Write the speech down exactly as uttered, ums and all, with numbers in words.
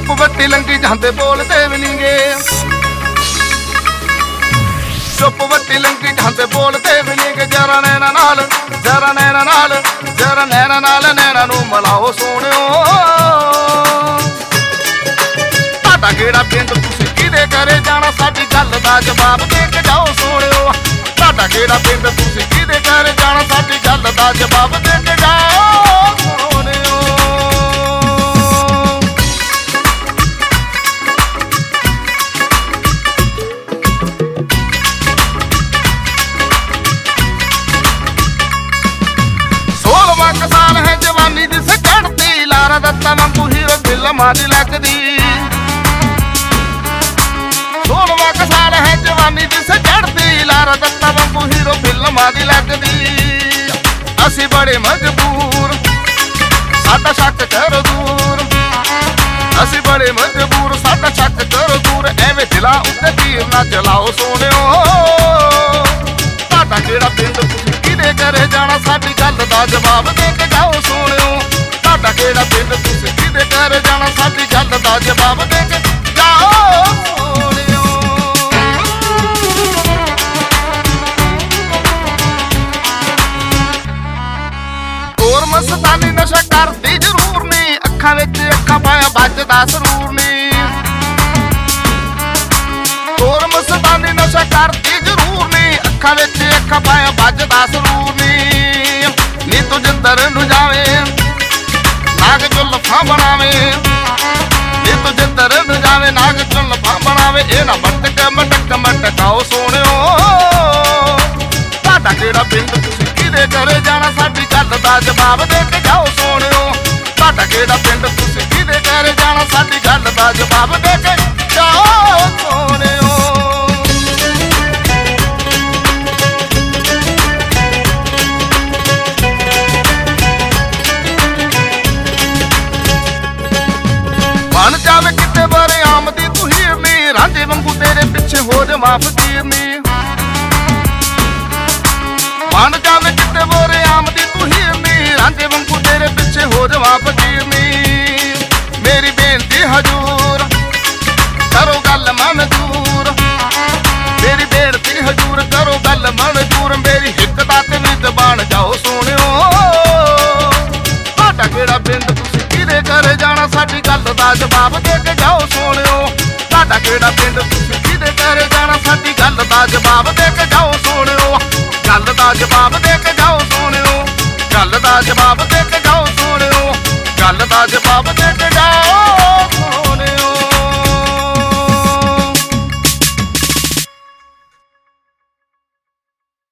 ਧੁੱਪ ਵੱਟੀ ਲੰਗੀ ਜਾਂਦੇ ਬੋਲਦੇ ਵੀ ਨੀ ਗੇ ਧੁੱਪ ਵੱਟੀ ਲੰਗੀ ਜਾਂਦੇ ਬੋਲਦੇ ਵੀ ਨੀ ਗੇ ਜਰਾ ਨੈਣਾ ਨਾਲ ਜਰਾ ਨੈਣਾ ਨਾਲ ਜਰਾ ਨੈਣਾ ਨਾਲ ਨੈਣਾ ਨੂੰ ਮਿਲਾਓ ਸੋਹਣਿਓ ਤੁਹਾਡਾ ਕਿਹੜਾ ਪਿੰਡ ਤੁਸੀਂ ਕਿਹਦੇ ਘਰੇ ਜਾਣਾ ਸਾਡੀ ਗੱਲ ਦਾ ਜਵਾਬ ਦੇ ਕੇ ਜਾਓ ਸੋਹਣਿਓ ਤੁਹਾਡਾ ਕਿਹੜਾ ਪਿੰਡ ਤੁਸੀਂ ਕਿਹਦੇ ਘਰੇ ਜਾਣਾ ਸਾਡੀ ਗੱਲ ਦਾ ਜਵਾਬ ਦੇ ਕੇ ਜਾਓ ਸੋਹਣਿਓ ਸੋਲਵਾਂ ਕੁ ਸਾਲ ਹੈ ਜਵਾਨੀ ਦੀ ਸਚੜਦੀ ਲਾਰਾ ਦੱਤਾਂ ਵਾਂਗੂ ਹੀਰੋ ਫਿਲਮਾਂ ਦੀ ਲੱਗਦੀ ਸੋਲਵਾਂ ਕੁ ਸਾਲ ਹੈ ਜਵਾਨੀ ਦੀ ਸਚੜਦੀ ਲਾਰਾ ਦੱਤਾਂ ਵਾਂਗੂ ਹੀਰੋ ਫਿਲਮਾਂ ਦੀ ਲੱਗਦੀ ਅਸੀਂ ਬੜੇ ਮਜਬੂਰ ਸਾਡਾ ਸ਼ੱਕ ਕਰੋ ਦੂਰ ਅਸੀਂ ਬੜੇ ਮਜਬੂਰ ਸਾਡਾ ਸ਼ੱਕ ਕਰੋ ਦੂਰ ਐਵੇਂ ਦਿਲਾਂ ਉੱਤੇ ਤੀਰ ਨਾ ਚਲਾਓ ਸੋਹਣਿਓ ਤੁਹਾਡਾ ਕਿਹੜਾ ਪਿੰਡ ਤੁਸੀਂ ਕਿਹਦੇ ਘਰੇ ਜਾਣਾ ਸਾਡੀ ਗੱਲ ਦਾ ਜਵਾਬ ਦੇ ਕੇ ਜਾਓ ਸੋਹਣਿਓ ਤੁਹਾਡਾ ਕਿਹੜਾ ਪਿੰਡ ਤੁਸੀਂ ਕਿਹਦੇ ਘਰੇ ਜਾਣਾ ਸਾਡੀ ਗੱਲ ਦਾ ਜਵਾਬ ਦੇ ਕੇ ਜਾਓ ਸੋਹਣਿਓ ਹੋਰ ਮਸਤਾਨੀ ਨਸ਼ਾ ਕਰਦੀ ਜ਼ਰੂਰ ਨੀ ਅੱਖਾਂ ਵਿੱਚ ਅੱਖਾਂ ਪਾਇਆ ਵੱਜਦਾ ਸਰੂਰ ਨੀ ਹੋਰ ਮਸਤਾਨੀ ਨਸ਼ਾ ਕਰਦੀ ਜ਼ਰੂਰ ਨੀ ਅੱਖਾਂ ਵਿੱਚ ਅੱਖਾਂ ਪਾਇਆ ਵੱਜਦਾ ਸਰੂਰ ਨੀ ਨੀ ਤੂੰ ਜਿੰਦਰ ਨੂੰ ਜਾਵੇ ਨਾਗ ਚੁੱਲਫਾ ਬਣਾਵੇ ਨੀ ਤੂੰ ਜਿੰਦਰ ਨੂੰ ਜਾਵੇ ਨਾਗ ਚੁੱਲਫਾ ਬਣਾਵੇ ਇਹ ਨਾ ਮਟਕ ਮਟਕ ਮਟਕਾਓ ਸੋਹਣਿਓ ਤੁਹਾਡਾ ਕਿਹੜਾ ਪਿੰਡ ਤੁਸੀਂ ਕਿਹਦੇ ਘਰੇ ਜਾਣਾ ਸਾਡੀ ਗੱਲ ਦਾ ਜਵਾਬ ਦੇ ਕੇ ਜਾਓ ਸੋਹਣਿਓ ਤੁਹਾਡਾ ਕਿਹੜਾ ਪਿੰਡ ਤੁਸੀਂ ਕਿਹਦੇ ਘਰੇ ਜਾਣਾ ਸਾਡੀ ਗੱਲ ਦਾ ਜਵਾਬ ਦੇ ਕੇ ਜਾਓ ਸੋਹਣਿਓ ਬਣ ਜਾਵੇ ਕਿਤੇ ਬਾਰੇ ਆਮਦੀ ਤੂੰ ਹੀਰਨੀ ਰਾਂਝੇ ਵਾਂਗੂ ਤੇਰੇ ਪਿੱਛੇ ਹੋ ਜਾਵਾਂ ਫਕੀਰਨੀ ਬਣ ਜਾਵੇ ਕਿਤੇ ਬਾਰੇ ਆਮਦੀ ਤੂੰ ਹੀਰਨੀ ਰਾਂਝੇ ਵਾਂਗੂ ਤੇਰੇ ਪਿੱਛੇ ਹੋ ਜਾਵਾਂ ਫਕੀਰਨੀ ਮੇਰੀ ਬੇਨਤੀ ਹਜੂਰ ਕਰੋ ਗੱਲ ਮਨਜ਼ੂਰ ਮੇਰੀ ਬੇਨਤੀ ਹਜੂਰ ਕਰੋ ਗੱਲ ਮਨਜ਼ੂਰ ਮੇਰੀ ਹਿੱਕ ਦਾ ਤੇ ਨਿਤ ਬਣ ਜਾਓ ਸੋਹਣਿਓ ਤੁਹਾਡਾ ਕਿਹੜਾ ਪਿੰਡ ਤੁਸੀਂ ਕਿਹਦੇ ਘਰੇ ਜਾਣਾ ਸਾਡੀ ਗੱਲ ਦਾ ਜਵਾਬ ਦੇ ਕੇ ਜਾਓ ਸੋਹਣਿਓ ਤੁਹਾਡਾ ਕਿਹੜਾ ਪਿੰਡ ਤੁਸੀਂ ਕਿਹਦੇ ਘਰੇ ਜਾਣਾ ਸਾਡੀ ਗੱਲ ਦਾ ਜਵਾਬ ਦੇ ਕੇ ਜਾਓ ਸੋਹਣਿਓ ਗੱਲ ਦਾ ਜਵਾਬ ਦੇ ਕੇ ਜਾਓ ਸੋਹਣਿਓ ਗੱਲ ਦਾ ਜਵਾਬ ਦੇ ਕੇ ਜਾਓ ਸੋਹਣਿਓ ਗੱਲ ਦਾ ਜਵਾਬ ਦੇ ਕੇ ਜਾਓ